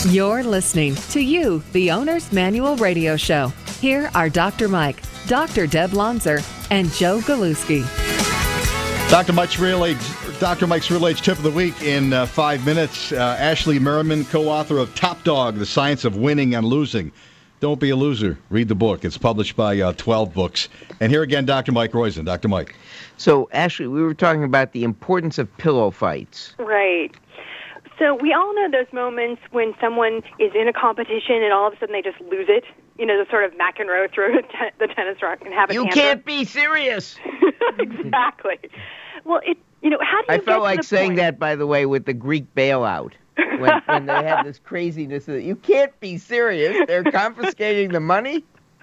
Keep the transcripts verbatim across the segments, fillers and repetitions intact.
You're listening to You, the Owner's Manual Radio Show. Here are Doctor Mike, Doctor Deb Lonzer, and Joe Galuski. Doctor Mike's Real Age, Doctor Mike's Real Age Tip of the Week in uh, five minutes. Uh, Ashley Merriman, co-author of Top Dog, The Science of Winning and Losing. Don't be a loser. Read the book. It's published by uh, twelve Books. And here again, Doctor Mike Roizen. Doctor Mike. So, Ashley, we were talking about the importance of pillow fights. Right. So we all know those moments when someone is in a competition and all of a sudden they just lose it. You know, the sort of McEnroe through te- the tennis racket and have a You tantrum. can't be serious. Exactly. Well, it. You know, how do you I get felt to like the saying point? that, by the way, with the Greek bailout. When, when they had this craziness of, you can't be serious. They're confiscating the money.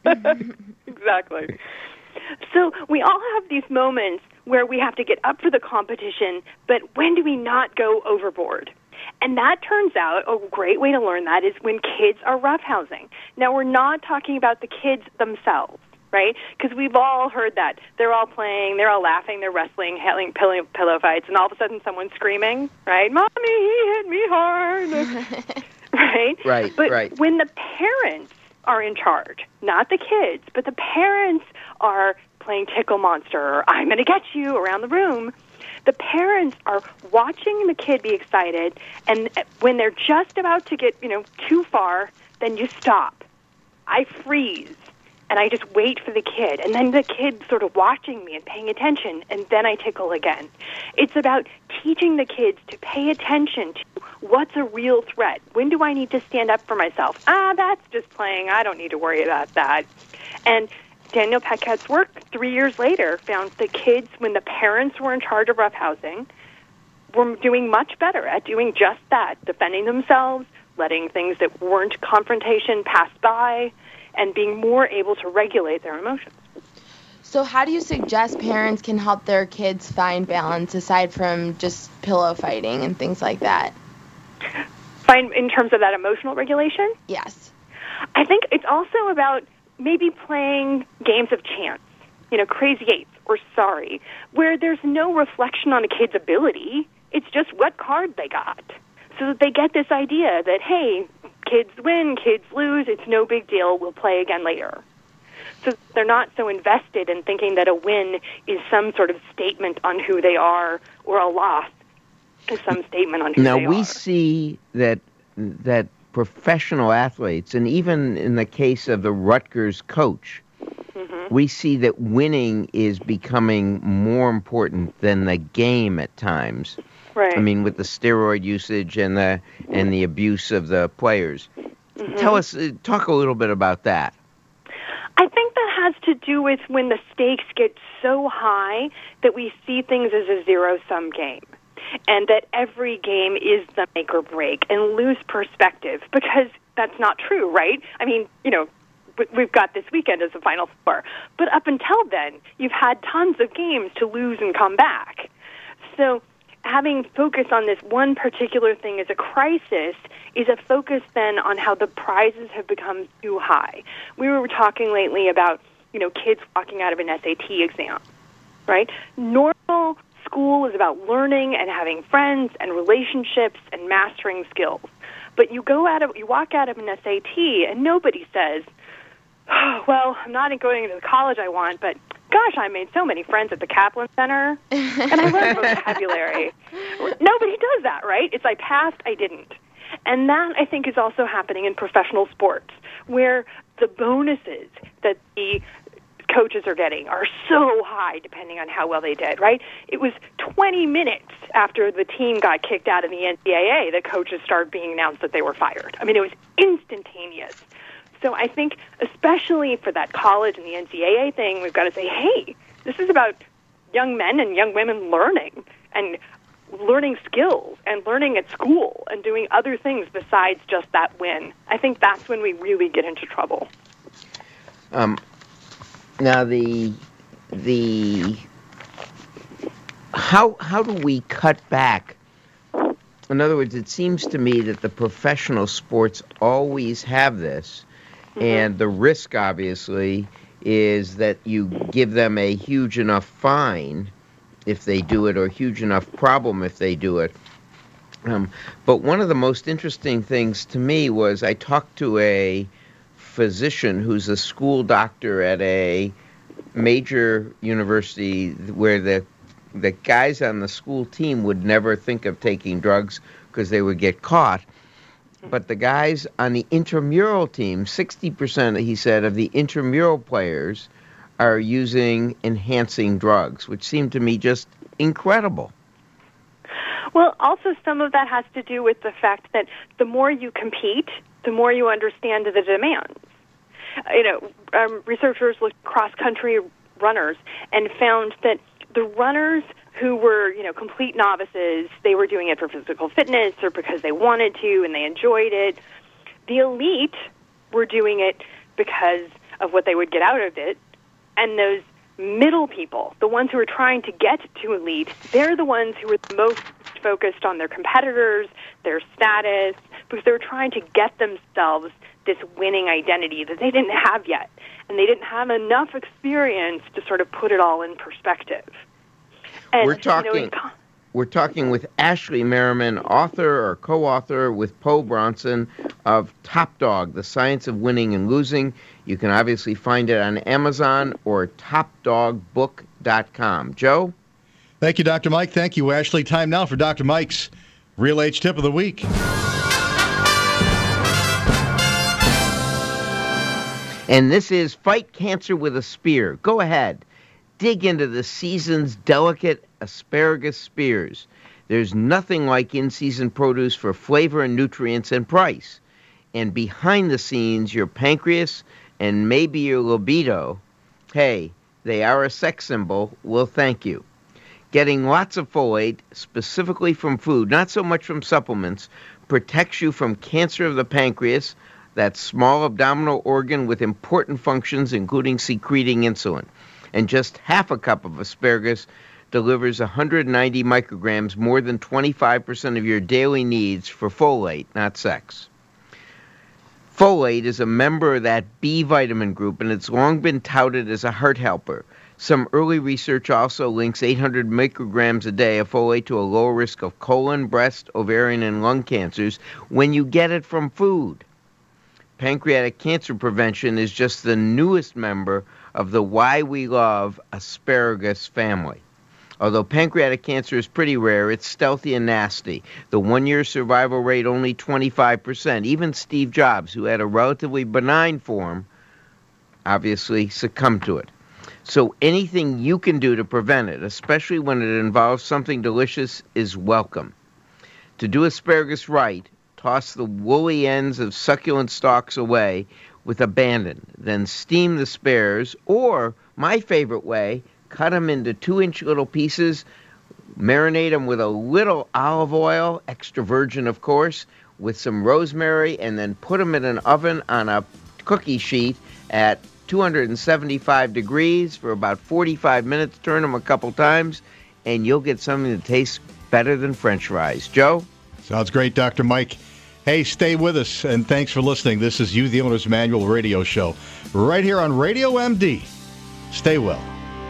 Exactly. So we all have these moments where we have to get up for the competition, but when do we not go overboard? And that turns out a great way to learn that is when kids are roughhousing. Now, we're not talking about the kids themselves, right? Because we've all heard that. They're all playing, they're all laughing, they're wrestling, having pillow, pillow fights, and all of a sudden someone's screaming, right? Mommy, he hit me hard. Right? Right, but right. when the parents are in charge, not the kids, but the parents are playing Tickle Monster or I'm going to get you around the room, the parents are watching the kid be excited, and when they're just about to get, you know, too far, then you stop. I freeze, and I just wait for the kid, and then the kid's sort of watching me and paying attention, and then I tickle again. It's about teaching the kids to pay attention to what's a real threat. When do I need to stand up for myself? Ah, that's just playing. I don't need to worry about that. And Daniel Paquette's work three years later found the kids, when the parents were in charge of roughhousing, were doing much better at doing just that, defending themselves, letting things that weren't confrontation pass by, and being more able to regulate their emotions. So how do you suggest parents can help their kids find balance aside from just pillow fighting and things like that? Find in terms of that emotional regulation? Yes. I think it's also about maybe playing games of chance, you know, Crazy Eights or Sorry, where there's no reflection on a kid's ability. It's just what card they got. So that they get this idea that, hey, kids win, kids lose, it's no big deal, we'll play again later. So they're not so invested in thinking that a win is some sort of statement on who they are or a loss is some statement on who now, they are. Now, we see that that professional athletes, and even in the case of the Rutgers coach, mm-hmm. we see that winning is becoming more important than the game at times. Right. I mean, with the steroid usage and the and the abuse of the players. Mm-hmm. Tell us, uh, talk a little bit about that. I think that has to do with when the stakes get so high that we see things as a zero-sum game, and that every game is the make or break, and lose perspective, because that's not true, right? I mean, you know, we've got this weekend as a Final Four, but up until then, you've had tons of games to lose and come back. So having focus on this one particular thing as a crisis is a focus then on how the prizes have become too high. We were talking lately about, you know, kids walking out of an S A T exam, right? Normal school is about learning and having friends and relationships and mastering skills. But you go out of, you walk out of an S A T and nobody says, oh, well, I'm not going to the college I want, but gosh, I made so many friends at the Kaplan Center, and I learned vocabulary. Nobody does that, right? It's I passed, I didn't. And that, I think, is also happening in professional sports, where the bonuses that the coaches are getting are so high depending on how well they did, right? It was twenty minutes after the team got kicked out of the N C double A that coaches started being announced that they were fired. I mean, it was instantaneous. So I think, especially for that college and the N C double A thing, we've got to say, hey, this is about young men and young women learning and learning skills and learning at school and doing other things besides just that win. I think that's when we really get into trouble. Um, now, the the how how do we cut back? In other words, it seems to me that the professional sports always have this. And the risk, obviously, is that you give them a huge enough fine if they do it, or huge enough problem if they do it, Um, but one of the most interesting things to me was I talked to a physician who's a school doctor at a major university where the the guys on the school team would never think of taking drugs because they would get caught. But the guys on the intramural team, sixty percent, he said, of the intramural players are using enhancing drugs, which seemed to me just incredible. Well, also some of that has to do with the fact that the more you compete, the more you understand the demands. You know, um, researchers looked cross-country runners and found that the runners who were, you know, complete novices, they were doing it for physical fitness or because they wanted to and they enjoyed it. The elite were doing it because of what they would get out of it. And those middle people, the ones who are trying to get to elite, they're the ones who are the most focused on their competitors, their status, because they were trying to get themselves this winning identity that they didn't have yet. And they didn't have enough experience to sort of put it all in perspective. And, we're talking you know, con- we're talking with Ashley Merriman, author or co-author with Poe Bronson of Top Dog, The Science of Winning and Losing. You can obviously find it on Amazon or top dog book dot com. Joe? Thank you, Doctor Mike. Thank you, Ashley. Time now for Doctor Mike's Real Age Tip of the Week. And this is Fight Cancer with a Spear. Go ahead. Dig into the season's delicate asparagus spears. There's nothing like in-season produce for flavor and nutrients and price. And behind the scenes, your pancreas and maybe your libido, hey, they are a sex symbol, will thank you. Getting lots of folate, specifically from food, not so much from supplements, protects you from cancer of the pancreas, that small abdominal organ with important functions, including secreting insulin. And just half a cup of asparagus delivers one hundred ninety micrograms, more than twenty-five percent of your daily needs for folate, not sex. Folate is a member of that B vitamin group, and it's long been touted as a heart helper. Some early research also links eight hundred micrograms a day of folate to a lower risk of colon, breast, ovarian, and lung cancers when you get it from food. Pancreatic cancer prevention is just the newest member of the Why We Love Asparagus family. Although pancreatic cancer is pretty rare, it's stealthy and nasty. The one-year survival rate only twenty-five percent. Even Steve Jobs, who had a relatively benign form, obviously succumbed to it. So anything you can do to prevent it, especially when it involves something delicious, is welcome. To do asparagus right, toss the woolly ends of succulent stalks away with abandon. Then steam the spares, or, my favorite way, cut them into two-inch little pieces, marinate them with a little olive oil, extra virgin of course, with some rosemary, and then put them in an oven on a cookie sheet at two hundred seventy-five degrees for about forty-five minutes. Turn them a couple times, and you'll get something that tastes better than French fries. Joe? Sounds great, Doctor Mike. Hey, stay with us, and thanks for listening. This is You, the Owner's Manual radio show, right here on Radio M D. Stay well.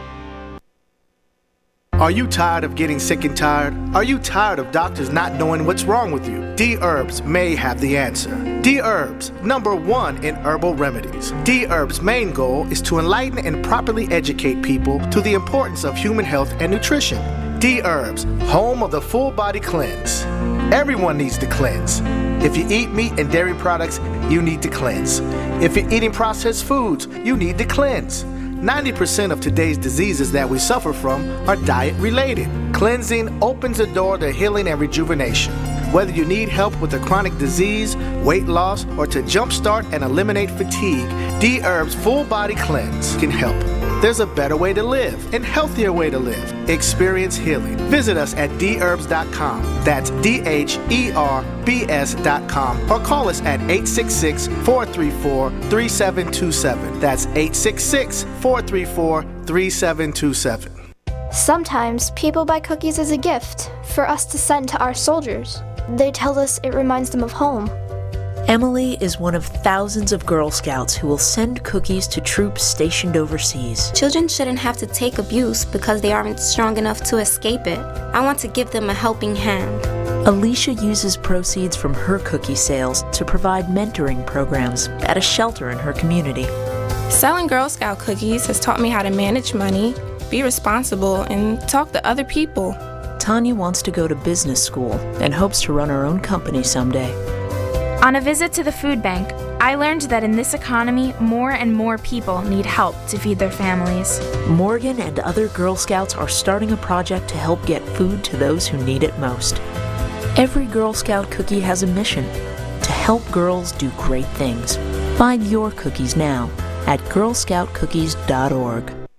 Are you tired of getting sick and tired? Are you tired of doctors not knowing what's wrong with you? D-Herbs may have the answer. D-Herbs, number one in herbal remedies. D-Herbs' main goal is to enlighten and properly educate people to the importance of human health and nutrition. D-Herbs, home of the full body cleanse. Everyone needs to cleanse. If you eat meat and dairy products, you need to cleanse. If you're eating processed foods, you need to cleanse. ninety percent of today's diseases that we suffer from are diet-related. Cleansing opens the door to healing and rejuvenation. Whether you need help with a chronic disease, weight loss, or to jumpstart and eliminate fatigue, D-Herbs Full Body Cleanse can help. There's a better way to live and healthier way to live. Experience healing. Visit us at d herbs dot com. That's D H E R B S dot com. Or call us at eight six six, four three four, three seven two seven. That's eight six six, four three four, three seven two seven. Sometimes people buy cookies as a gift for us to send to our soldiers. They tell us it reminds them of home. Emily is one of thousands of Girl Scouts who will send cookies to troops stationed overseas. Children shouldn't have to take abuse because they aren't strong enough to escape it. I want to give them a helping hand. Alicia uses proceeds from her cookie sales to provide mentoring programs at a shelter in her community. Selling Girl Scout cookies has taught me how to manage money, be responsible, and talk to other people. Tanya wants to go to business school and hopes to run her own company someday. On a visit to the food bank, I learned that in this economy, more and more people need help to feed their families. Morgan and other Girl Scouts are starting a project to help get food to those who need it most. Every Girl Scout cookie has a mission: to help girls do great things. Find your cookies now at girl scout cookies dot org.